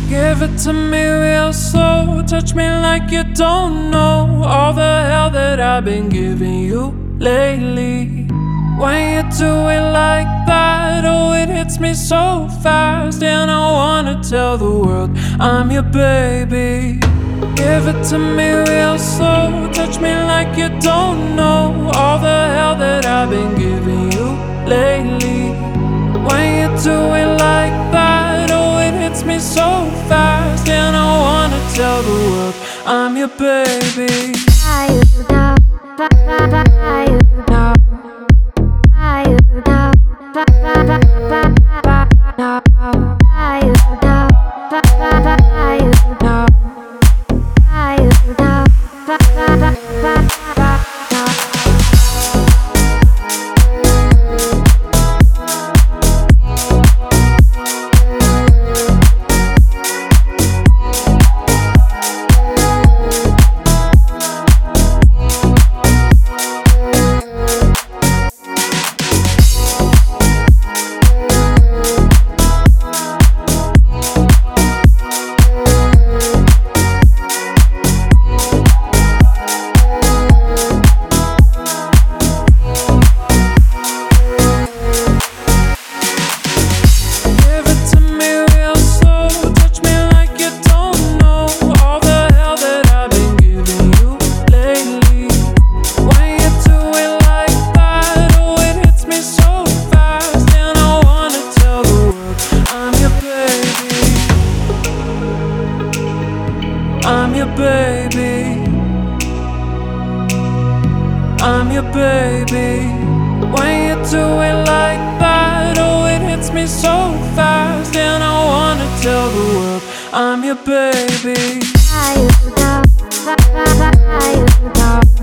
Give it to me real slow, touch me like you don't know all the hell that I've been giving you lately. When you do it like that, oh, it hits me so fast, and I wanna tell the world I'm your baby. Give it to me real slow, touch me like you don't know all the hell that I've been giving you lately. When you do it like that, oh, it hits me so fast, and I wanna tell the world I'm your baby. I'm your baby. I'm your baby. When you do it like that, oh, it hits me so fast, and I wanna tell the world I'm your baby.